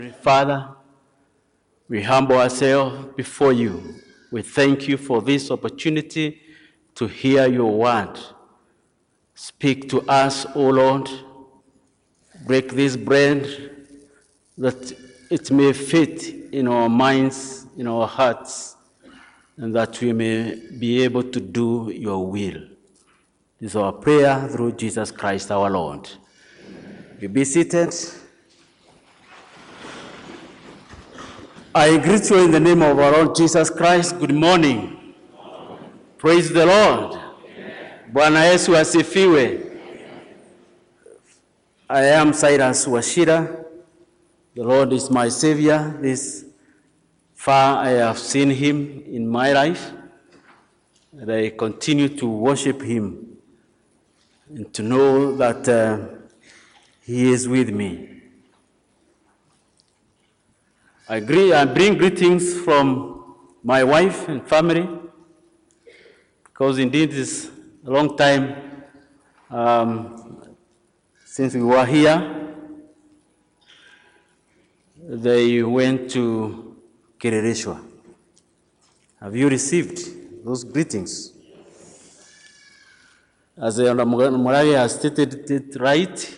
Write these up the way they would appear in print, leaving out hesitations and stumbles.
Father, we humble ourselves before you. We thank you for this opportunity to hear your word. Speak to us, O Lord. Break this bread that it may fit in our minds, in our hearts, and that we may be able to do your will. This is our prayer through Jesus Christ our Lord. You be seated. I greet you in the name of our Lord Jesus Christ. Good morning. Praise the Lord. Bwana Yesu asifiwe. I am Cyrus Wachira. The Lord is my Savior. This far I have seen him in my life, and I continue to worship him and to know that he is with me. I bring greetings from my wife and family, because indeed it's a long time since we were here. They went to Kirereshwa. Have you received those greetings? As Murage has stated it right,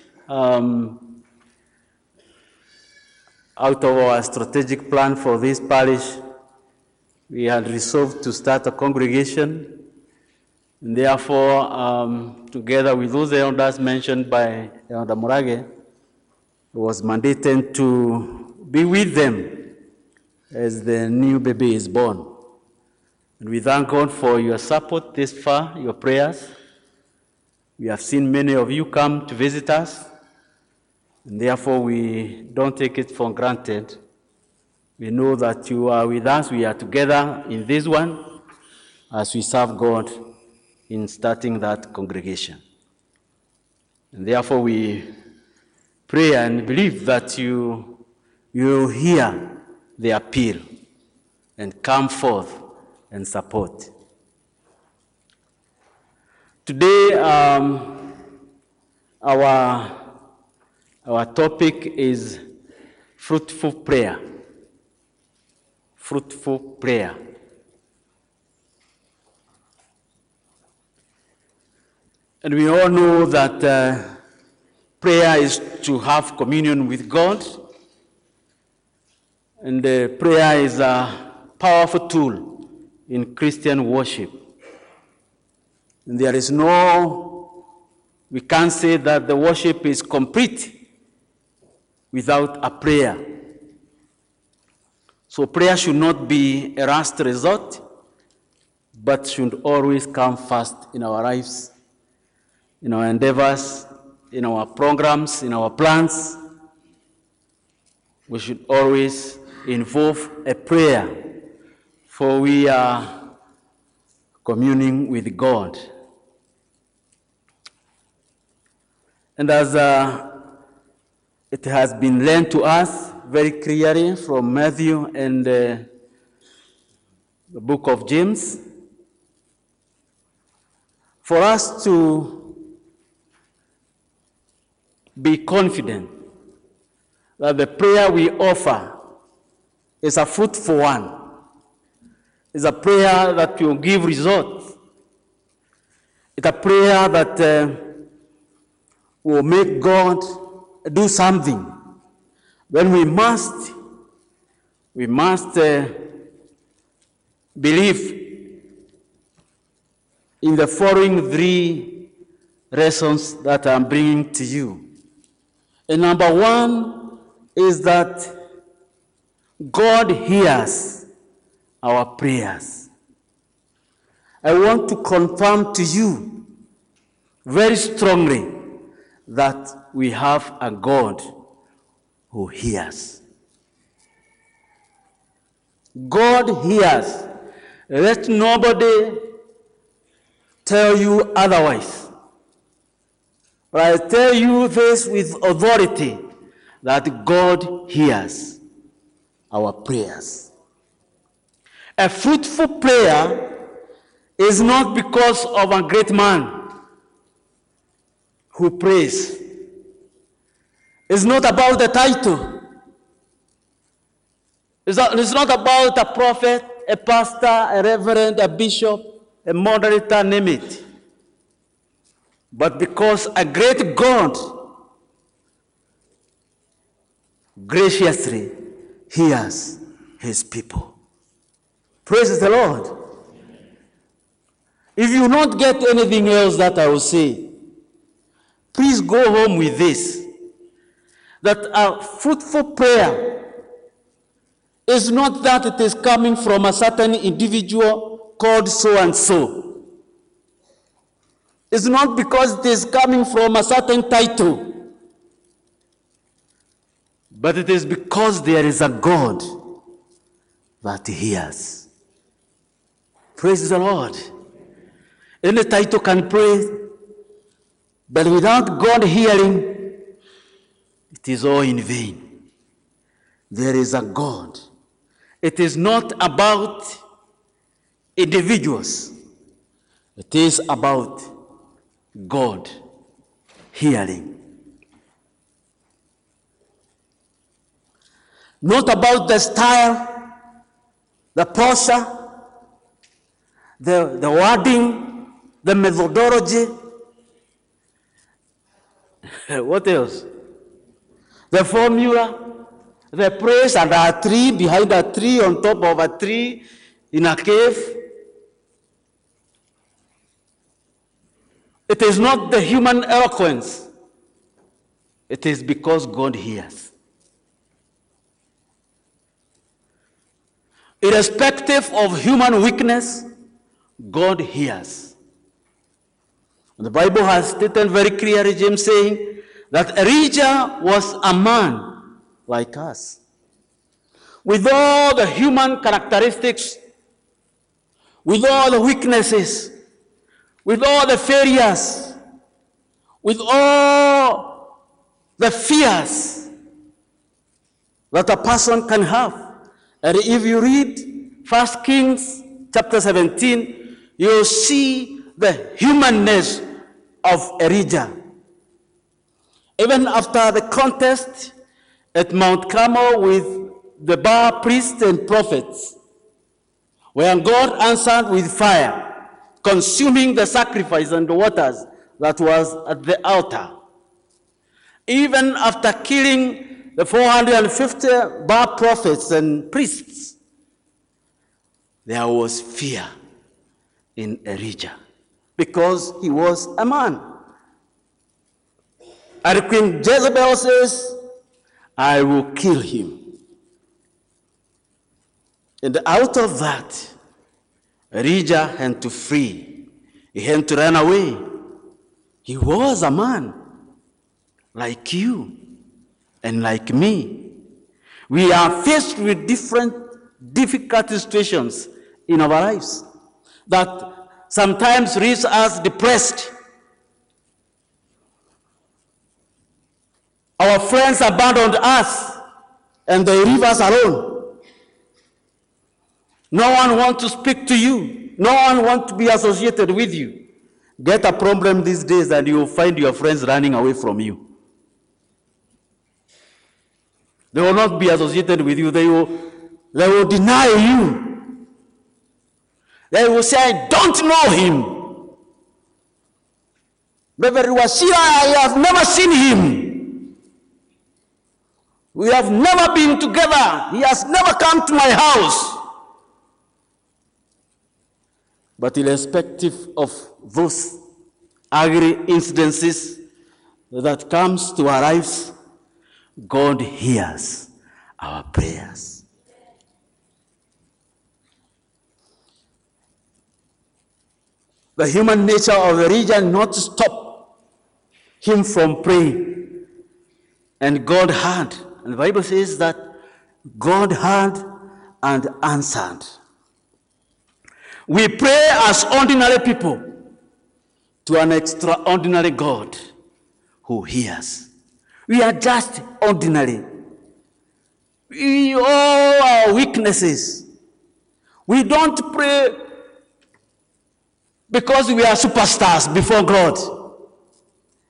out of our strategic plan for this parish, we had resolved to start a congregation. And therefore, together with those elders mentioned by Elder Murage, it was mandated to be with them as the new baby is born. And we thank God for your support this far, your prayers. We have seen many of you come to visit us, and therefore we don't take it for granted. We know that you are with us. We are together in this one as we serve God in starting that congregation. And therefore we pray and believe that you will hear the appeal and come forth and support. Today, our topic is fruitful prayer. Fruitful prayer. And we all know that prayer is to have communion with God. And prayer is a powerful tool in Christian worship. And there is we can't say that the worship is complete without a prayer. So prayer should not be a last resort, but should always come first in our lives, in our endeavors, in our programs, in our plans. We should always involve a prayer, for we are communing with God. And as it has been learned to us very clearly from Matthew and the book of James, for us to be confident that the prayer we offer is a fruitful one, is a prayer that will give results. It's a prayer that will make God do something. Then we must believe in the following 3 lessons that I'm bringing to you. And number 1 is that God hears our prayers. I want to confirm to you very strongly that we have a God who hears. God hears. Let nobody tell you otherwise. But I tell you this with authority, that God hears our prayers. A fruitful prayer is not because of a great man who prays. It's not about the title. It's not about a prophet, a pastor, a reverend, a bishop, a moderator, name it. But because a great God graciously hears his people. Praise the Lord. If you not get anything else that I will say, please go home with this, that a fruitful prayer is not that it is coming from a certain individual called so-and-so. It's not because it is coming from a certain title, but it is because there is a God that hears. Praise the Lord. Any title can pray, but without God hearing, it is all in vain. There is a God. It is not about individuals. It is about God hearing. Not about the style, the posture, the wording, the methodology. What else? The formula. The praise under a tree, behind a tree, on top of a tree, in a cave. It is not the human eloquence. It is because God hears. Irrespective of human weakness, God hears. The Bible has stated very clearly, James saying, that Elijah was a man like us, with all the human characteristics, with all the weaknesses, with all the failures, with all the fears that a person can have. And if you read 1 Kings chapter 17, you'll see the humanness of Elijah. Even after the contest at Mount Carmel with the Baal priests and prophets, when God answered with fire, consuming the sacrifice and the waters that was at the altar. Even after killing the 450 Baal prophets and priests, there was fear in Elijah because he was a man. And Queen Jezebel says, I will kill him. And out of that, Elijah had to flee. He had to run away. He was a man like you and like me. We are faced with different difficult situations in our lives that sometimes leaves us depressed. Our friends abandoned us and they leave us alone. No one wants to speak to you. No one wants to be associated with you. Get a problem these days and you will find your friends running away from you. They will not be associated with you. They will deny you. They will say, I don't know him. Reverend Wasira, I have never seen him. We have never been together. He has never come to my house. But irrespective of those ugly incidences that comes to our lives, God hears our prayers. The human nature of the region not to stop him from praying. And God heard. And the Bible says that God heard and answered. We pray as ordinary people to an extraordinary God who hears. We are just ordinary. We all our weaknesses. We don't pray because we are superstars before God.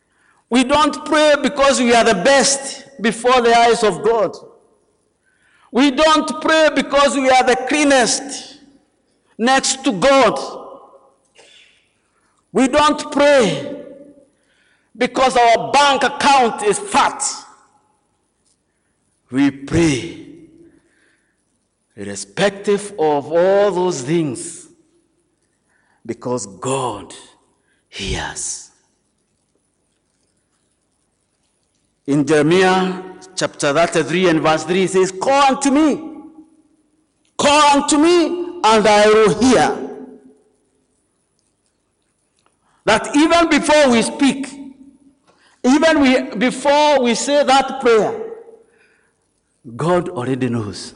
We don't pray because we are the best before the eyes of God. We don't pray because we are the cleanest next to God. We don't pray because our bank account is fat. We pray irrespective of all those things because God hears. In Jeremiah chapter 33 and verse 3, it says, call unto me, and I will hear. That even before we speak, before we say that prayer, God already knows.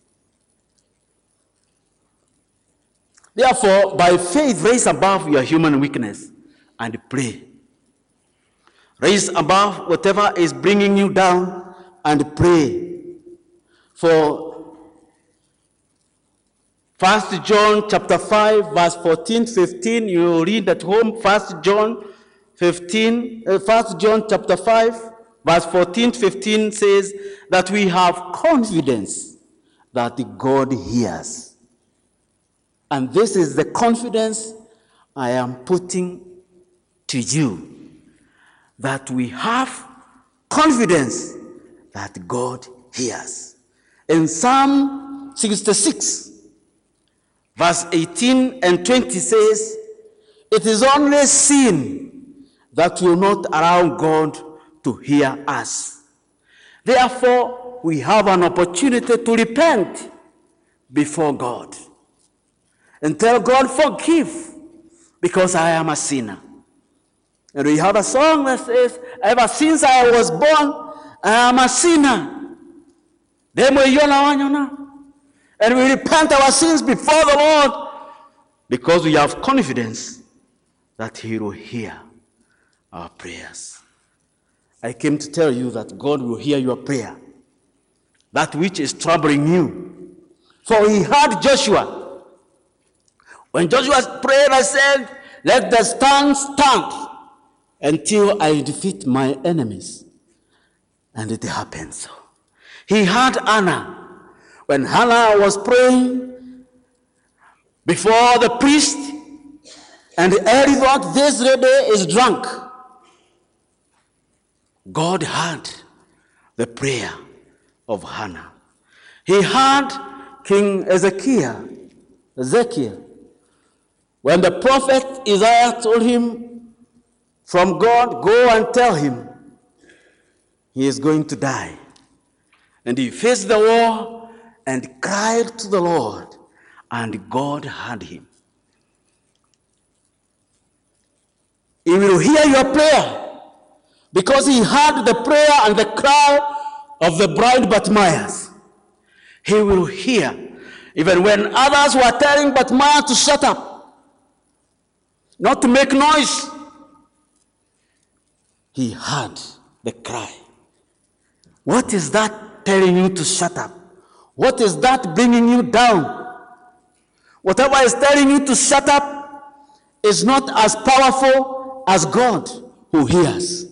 Therefore, by faith, raise above your human weakness and pray. Raise above whatever is bringing you down and pray. For 1 John chapter 5, verse 14, 15, you read at home, 1 John chapter 5, verse 14, 15 says that we have confidence that God hears. And this is the confidence I am putting to you, that we have confidence that God hears. In Psalm 66, verse 18 and 20 says, it is only sin that will not allow God to hear us. Therefore, we have an opportunity to repent before God and tell God, forgive, because I am a sinner. And we have a song that says, ever since I was born, I am a sinner. And we repent our sins before the Lord because we have confidence that He will hear our prayers. I came to tell you that God will hear your prayer, that which is troubling you. For He heard Joshua. When Joshua prayed, I said, let the stand stand until I defeat my enemies. And it happened so. He heard Hannah. When Hannah was praying before the priest, and Eli thought this lady is drunk, God heard the prayer of Hannah. He heard King Ezekiel, when the prophet Isaiah told him from God, go and tell him he is going to die. And he faced the wall and cried to the Lord, and God heard him. He will hear your prayer because He heard the prayer and the cry of the bride Bartimaeus. He will hear. Even when others were telling Bartimaeus to shut up, not to make noise, He heard the cry. What is that telling you to shut up? What is that bringing you down? Whatever is telling you to shut up is not as powerful as God who hears.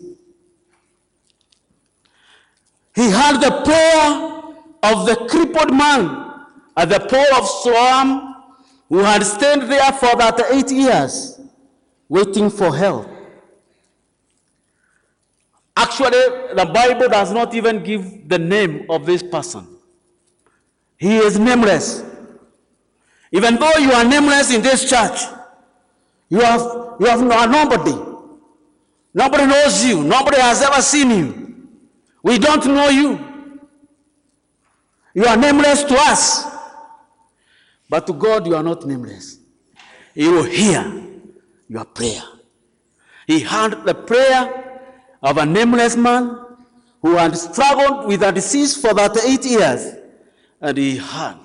He heard the prayer of the crippled man at the pool of Siloam, who had stayed there for that 8 years, waiting for help. Actually, the Bible does not even give the name of this person. He is nameless. Even though you are nameless in this church, you have nobody. Nobody knows you. Nobody has ever seen you. We don't know you. You are nameless to us. But to God, you are not nameless. He will hear your prayer. He heard the prayer of a nameless man who had struggled with a disease for that 8 years. And he heard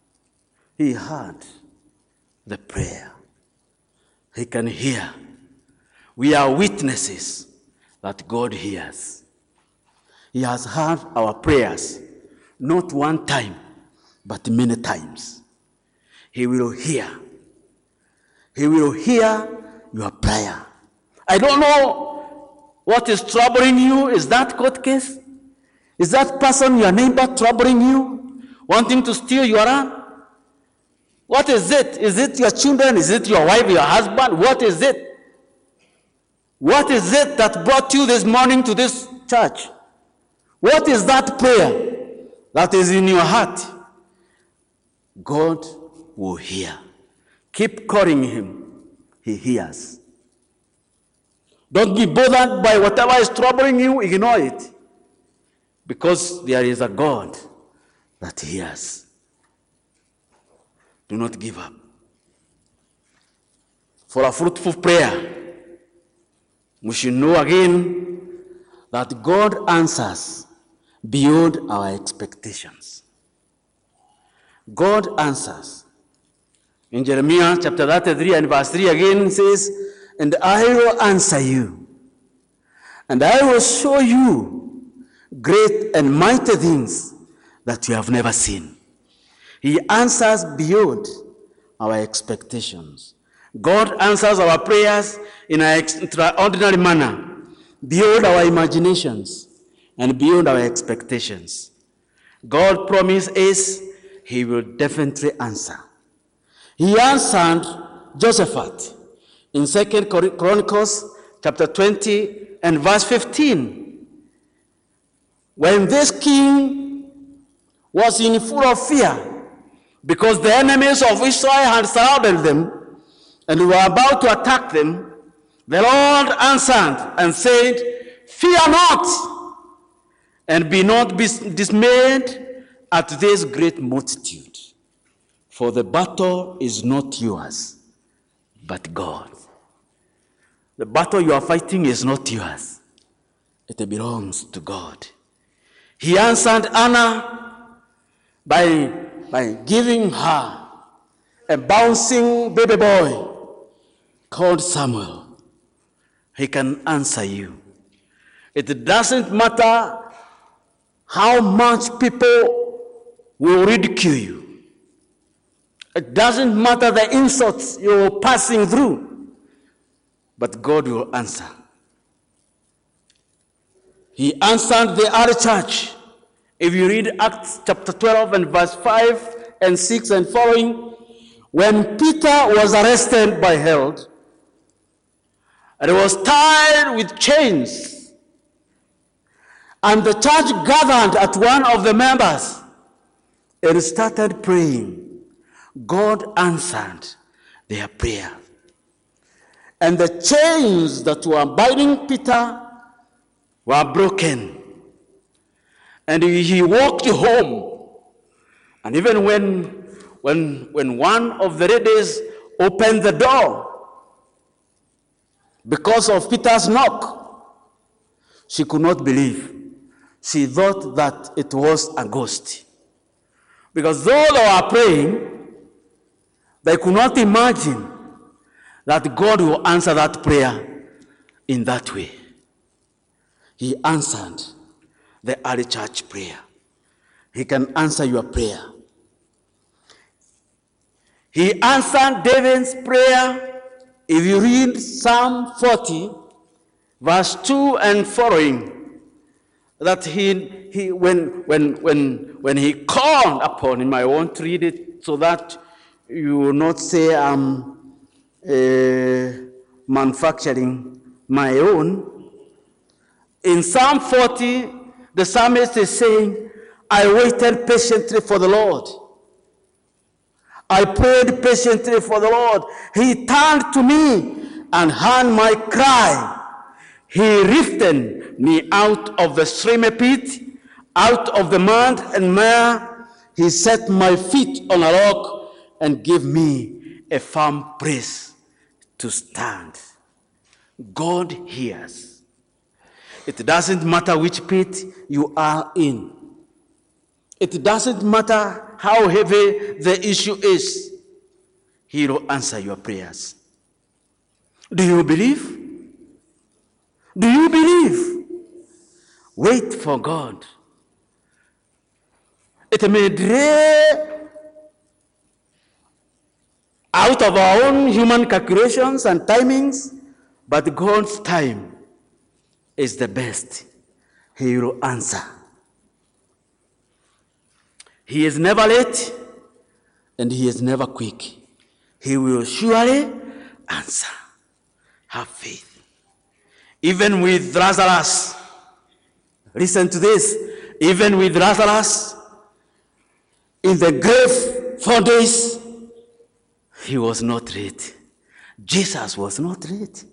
the prayer. He can hear. We are witnesses that God hears. He has heard our prayers, not one time, but many times. He will hear. He will hear your prayer. I don't know what is troubling you. Is that court case? Is that person, your neighbor, troubling you? wanting to steal your land? What is it? Is it your children? Is it your wife, your husband? What is it? What is it that brought you this morning to this church? What is that prayer that is in your heart? God will hear. Keep calling him. He hears. Don't be bothered by whatever is troubling you. Ignore it. Because there is a God that hears. Do not give up. For a fruitful prayer, we should know again that God answers beyond our expectations. God answers. In Jeremiah chapter 33 and verse 3 again says, and I will answer you, and I will show you great and mighty things that you have never seen. He answers beyond our expectations. God answers our prayers in an extraordinary manner, beyond our imaginations and beyond our expectations. God promises he will definitely answer. He answered Jehoshaphat in 2 Chronicles chapter 20 and verse 15. When this king was in full of fear, because the enemies of Israel had surrounded them and were about to attack them, the Lord answered and said, fear not, and be not dismayed at this great multitude, for the battle is not yours, but God. The battle you are fighting is not yours. It belongs to God. He answered Anna by giving her a bouncing baby boy called Samuel. He can answer you. It doesn't matter how much people will ridicule you. It doesn't matter the insults you're passing through. But God will answer. He answered the early church. If you read Acts chapter 12 and verse 5 and 6 and following, when Peter was arrested by Herod, and he was tied with chains, and the church gathered at one of the members and started praying, God answered their prayer. And the chains that were binding Peter were broken. And he walked home. And even when one of the ladies opened the door because of Peter's knock, she could not believe. She thought that it was a ghost. Because though they were praying, they could not imagine that God will answer that prayer in that way. He answered the early church prayer. He can answer your prayer. He answered David's prayer. If you read Psalm 40, verse 2 and following, that when he called upon him, I won't read it so that you will not say I'm manufacturing my own. In Psalm 40, the psalmist is saying, I waited patiently for the Lord. I prayed patiently for the Lord. He turned to me and heard my cry. He lifted me out of the streamy pit, out of the mud and mire. He set my feet on a rock and gave me a firm place to stand. God hears. It doesn't matter which pit you are in. It doesn't matter how heavy the issue is. He will answer your prayers. Do you believe? Do you believe? Wait for God. It may delay out of our own human calculations and timings, but God's time is the best. He will answer. He is never late, and he is never quick. He will surely answer. Have faith. Even with Lazarus, listen to this, even with Lazarus in the grave 4 days, he was not late. Jesus was not late.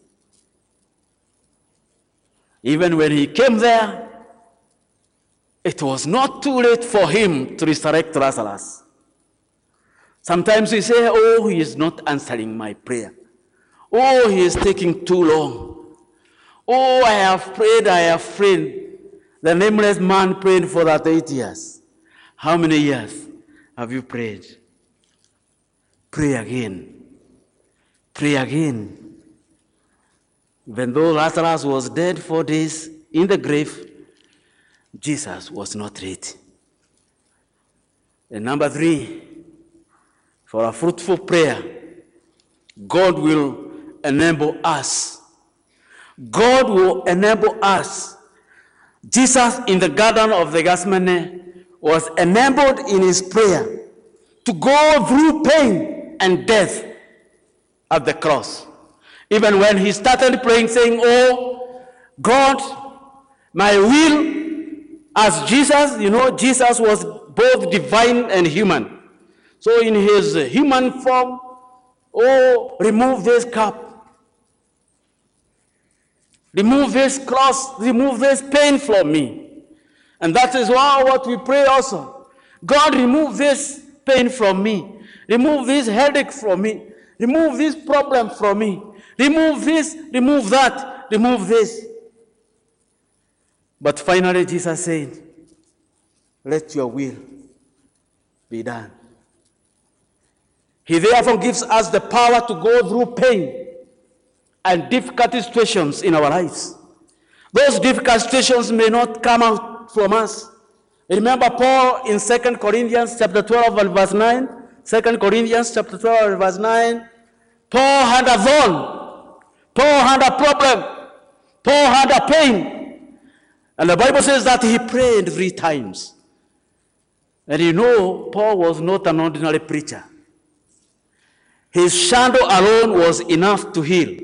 Even when he came there, it was not too late for him to resurrect Lazarus. Sometimes we say, oh, he is not answering my prayer. Oh, he is taking too long. Oh, I have prayed. The nameless man prayed for that 8 years. How many years have you prayed? Pray again. Pray again. Even though Lazarus was dead 4 days in the grave, Jesus was not late. And number 3, for a fruitful prayer, God will enable us. God will enable us. Jesus in the Garden of the Gethsemane was enabled in his prayer to go through pain and death at the cross. Even when he started praying, saying, oh, God, my will, as Jesus, Jesus was both divine and human. So in his human form, oh, remove this cup. Remove this cross, remove this pain from me. And that is why what we pray also. God, remove this pain from me. Remove this headache from me. Remove this problem from me. Remove this, remove that, remove this. But finally Jesus said, let your will be done. He therefore gives us the power to go through pain and difficult situations in our lives. Those difficult situations may not come out from us. Remember Paul in 2 Corinthians chapter 12 and verse 9? 2 Corinthians chapter 12 and verse 9. Paul had a thorn. Paul had a problem. Paul had a pain. And the Bible says that he prayed 3 times. And Paul was not an ordinary preacher. His shadow alone was enough to heal.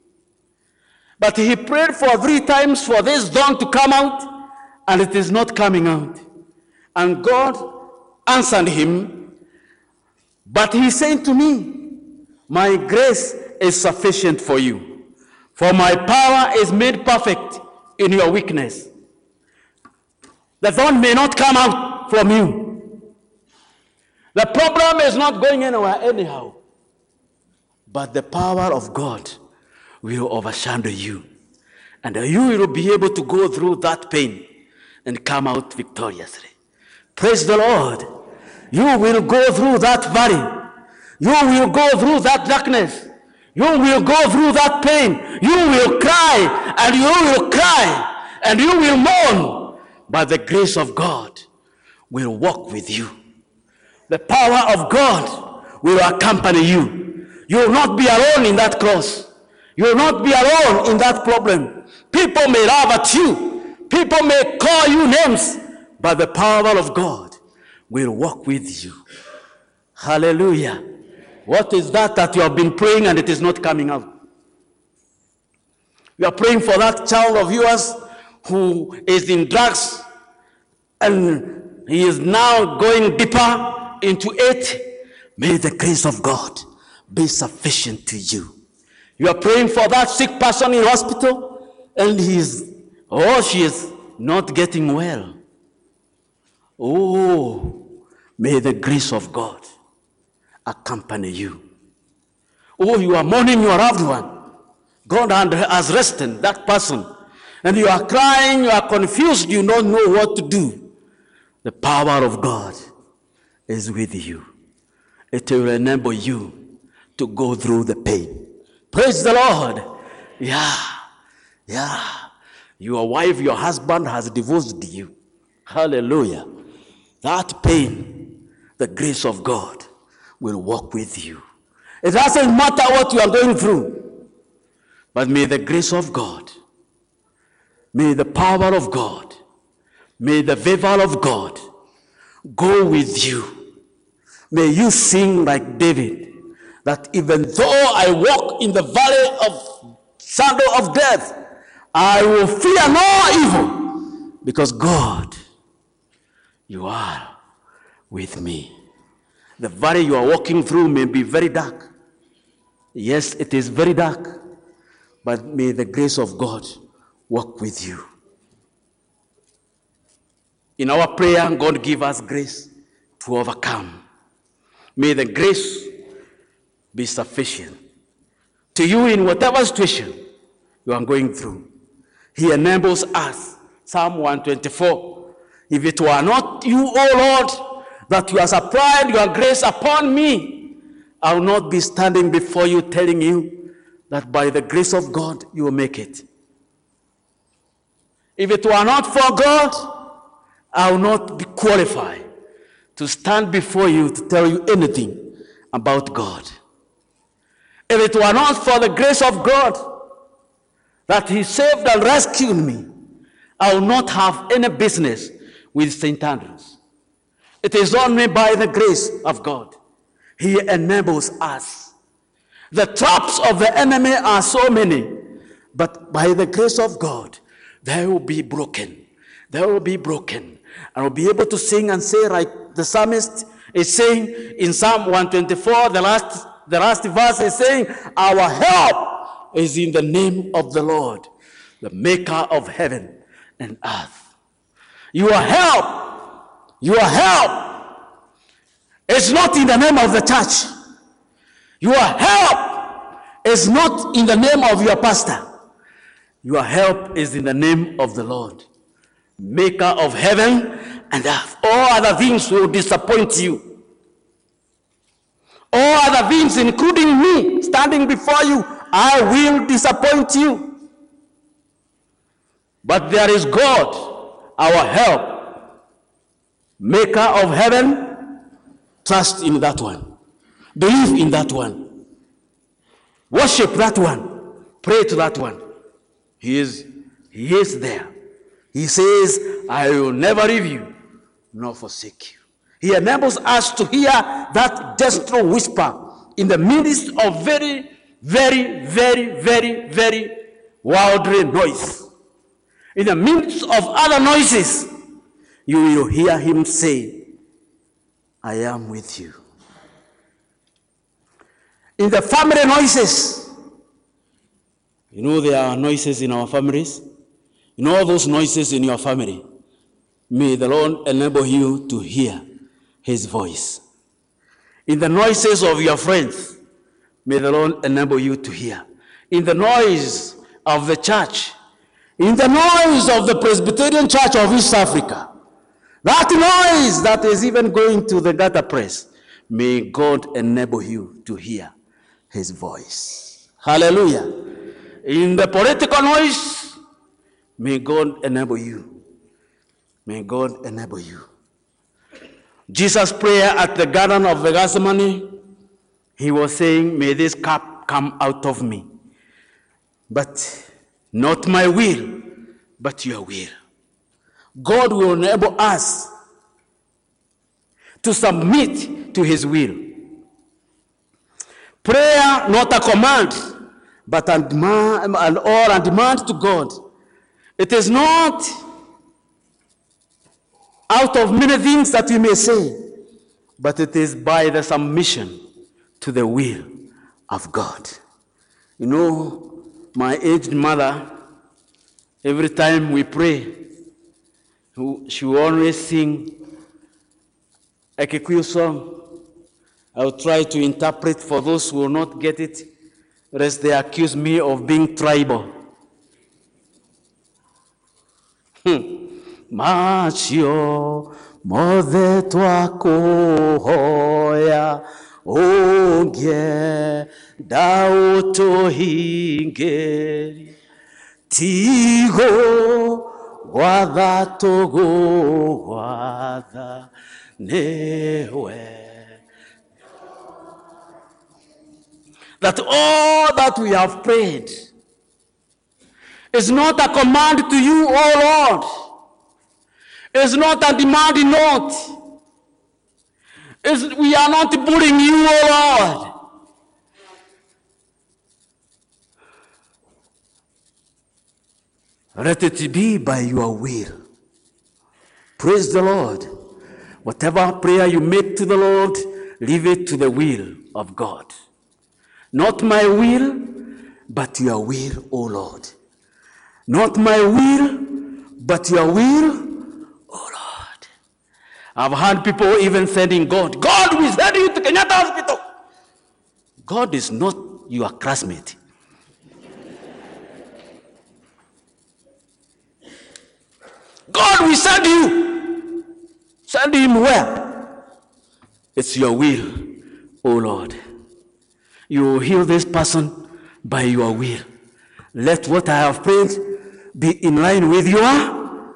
But he prayed for 3 times for this thorn to come out, and it is not coming out. And God answered him, but he said to me, my grace is sufficient for you, for my power is made perfect in your weakness. The thorn may not come out from you. The problem is not going anywhere anyhow. But the power of God will overshadow you. And you will be able to go through that pain and come out victoriously. Praise the Lord. You will go through that valley. You will go through that darkness. You will go through that pain. You will cry and you will cry and you will mourn. But the grace of God will walk with you. The power of God will accompany you. You will not be alone in that cross. You will not be alone in that problem. People may laugh at you. People may call you names. But the power of God will walk with you. Hallelujah. What is that you have been praying and it is not coming out? You are praying for that child of yours who is in drugs and he is now going deeper into it. May the grace of God be sufficient to you. You are praying for that sick person in hospital and she is not getting well. Oh, may the grace of God accompany you. Oh, you are mourning your loved one. God has rested that person. And you are crying, you are confused, you don't know what to do. The power of God is with you. It will enable you to go through the pain. Praise the Lord. Yeah. Your wife, your husband has divorced you. Hallelujah. That pain, the grace of God will walk with you. It doesn't matter what you are going through. But may the grace of God, may the power of God, may the favor of God go with you. May you sing like David, that even though I walk in the valley of shadow of death, I will fear no evil, because God, you are with me. The valley you are walking through may be very dark. Yes, it is very dark, but may the grace of God walk with you. In our prayer, God give us grace to overcome. May the grace be sufficient to you in whatever situation you are going through. He enables us. Psalm 124. If it were not you, O Lord, that you have supplied your grace upon me, I will not be standing before you telling you that by the grace of God you will make it. If it were not for God, I will not be qualified to stand before you to tell you anything about God. If it were not for the grace of God that he saved and rescued me, I will not have any business with St. Andrews. It is only by the grace of God. He enables us. The traps of the enemy are so many, but by the grace of God, they will be broken. They will be broken. And we'll be able to sing and say, like the psalmist is saying in Psalm 124, the last verse is saying, our help is in the name of the Lord, the maker of heaven and earth. Your help is not in the name of the church. Your help is not in the name of your pastor. Your help is in the name of the Lord, maker of heaven and earth. All other things will disappoint you. All other things, including me standing before you, I will disappoint you. But there is God, our help, maker of heaven. Trust in that one. Believe in that one. Worship that one. Pray to that one. He is there. He says, I will never leave you nor forsake you. He enables us to hear that gentle whisper in the midst of very, very, very, very, very worldly noise. In the midst of other noises, you will hear him say, I am with you. In the family noises, you know there are noises in our families. You know those noises in your family. May the Lord enable you to hear his voice. In the noises of your friends, may the Lord enable you to hear. In the noise of the church, in the noise of the Presbyterian Church of East Africa, that noise that is even going to the gutter press, may God enable you to hear his voice. Hallelujah. In the political noise, may God enable you. May God enable you. Jesus' prayer at the Garden of Gethsemane, he was saying, may this cup come out of me. But not my will, but your will. God will enable us to submit to his will. Prayer, not a command, but a demand to God. It is not out of many things that we may say, but it is by the submission to the will of God. You know, my aged mother, every time we pray, she will always sing a Kikuyu song. I will try to interpret for those who will not get it, lest they accuse me of being tribal. Macio mothe twakuhoya onge dautuhingeri tigo watha tugu watha newe. That all that we have prayed is not a command to you, O Lord. It's not a demand note. We are not bullying you, O Lord. Let it be by your will. Praise the Lord. Whatever prayer you make to the Lord, leave it to the will of God. Not my will, but your will, O Lord. Not my will, but your will, O Lord. I've heard people even saying, God, we send you to Kenyatta Hospital. God is not your classmate. God will send you. Send him where? It's your will, O Lord. You will heal this person by your will. Let what I have prayed be in line with your.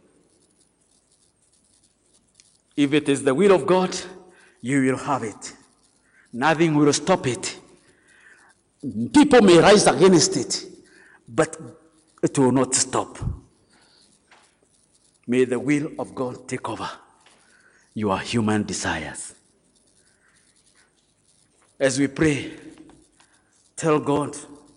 If it is the will of God, you will have it. Nothing will stop it. People may rise against it, but it will not stop. May the will of God take over your human desires. As we pray, tell God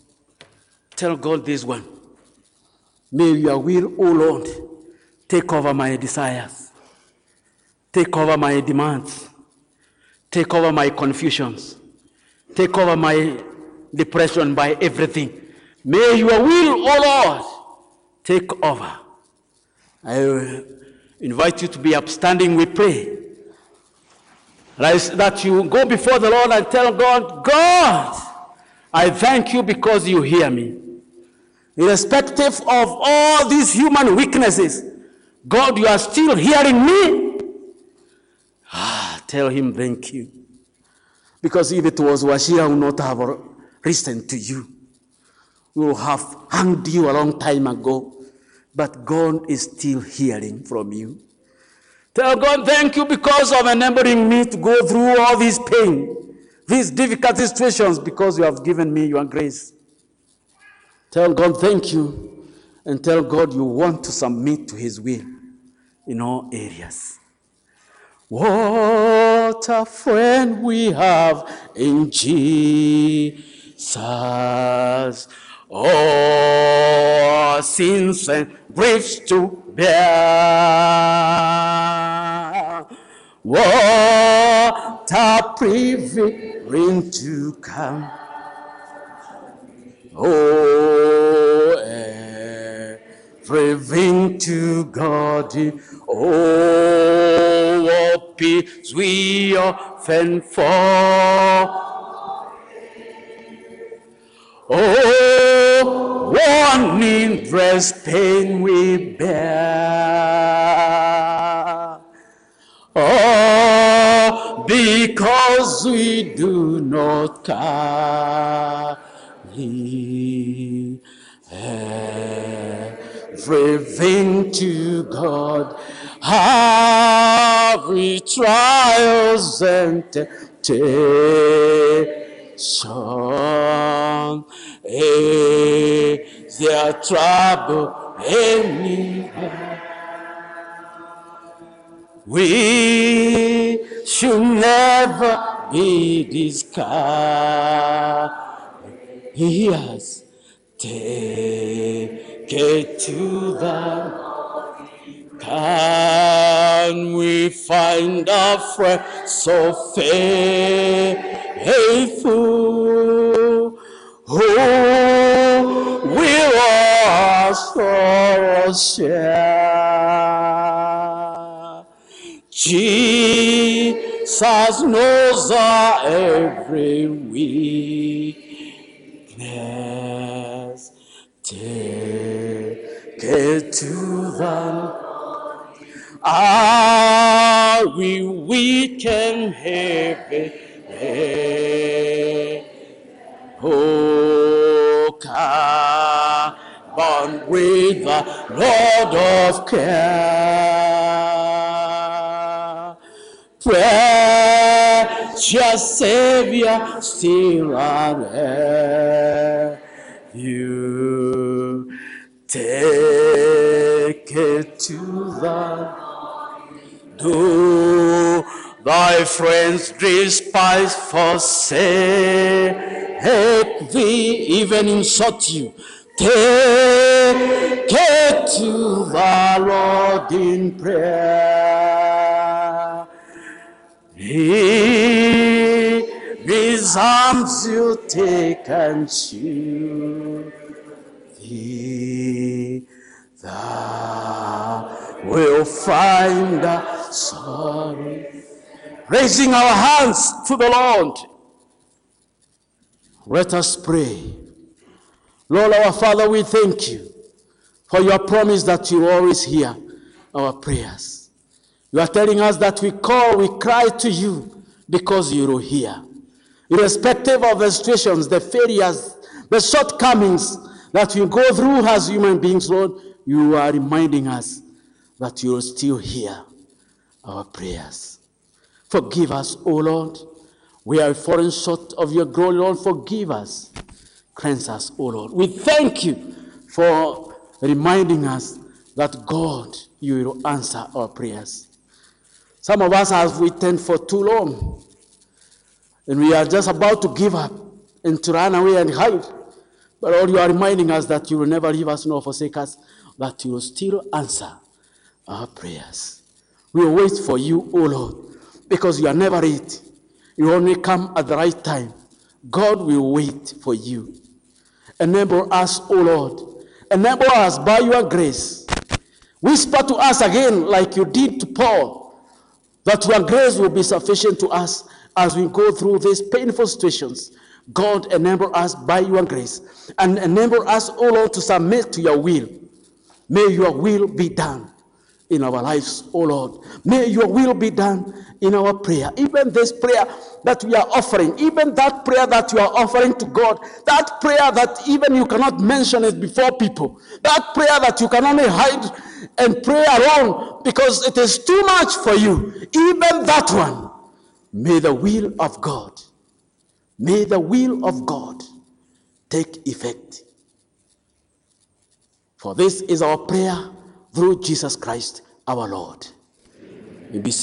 this one. May your will, O Lord, take over my desires. Take over my demands. Take over my confusions. Take over my depression by everything. May your will, O Lord, take over. I invite you to be upstanding. We pray that you go before the Lord and tell God, I thank you because you hear me. Irrespective of all these human weaknesses, God, you are still hearing me. Tell him thank you. Because if it was Washira, would not have listened to you. We would have hanged you a long time ago. But God is still hearing from you. Tell God, thank you because of enabling me to go through all this pain, these difficult situations, because you have given me your grace. Tell God, thank you, and tell God you want to submit to his will in all areas. What a friend we have in Jesus. All sins and griefs to bear. What a privilege to come. Oh, everything to God. Oh, what peace we often fall. Oh, one needless pain we bear. Oh, because we do not carry everything to God. Every trials and temptation, their trouble anywhere. We should never be discouraged. Yes, take it to the. Can we find a friend so faithful, who will our sorrows share? Jesus knows our every weakness. Take it to the. Are we weak and heavy? Oh, come with the Lord of care. Precious Savior, still on earth, you take it to the. Do Thy friends despise, forsake thee, even insult you. Take it to the Lord in prayer. He disarms you, take and shield thee. Thou will find a sorry. Raising our hands to the Lord, let us pray. Lord our Father, we thank you for your promise that you always hear our prayers. You are telling us that we call, we cry to you because you will hear. Irrespective of the situations, the failures, the shortcomings that we go through as human beings, Lord, you are reminding us that you will still hear our prayers. Forgive us, O Lord. We are falling short of your glory, Lord. Forgive us. Cleanse us, O Lord. We thank you for reminding us that, God, you will answer our prayers. Some of us have waited for too long, and we are just about to give up and to run away and hide. But Lord, you are reminding us that you will never leave us nor forsake us, that you will still answer our prayers. We will wait for you, O Lord, because you are never late. You only come at the right time. God will wait for you. Enable us, O Lord. Enable us by your grace. Whisper to us again, like you did to Paul, that your grace will be sufficient to us as we go through these painful situations. God, enable us by your grace, and enable us, O Lord, to submit to your will. May your will be done in our lives, O Lord. May your will be done in our prayer. Even this prayer that we are offering, even that prayer that you are offering to God, that prayer that even you cannot mention it before people, that prayer that you can only hide and pray alone because it is too much for you, even that one, may the will of God, take effect. For this is our prayer through Jesus Christ our Lord.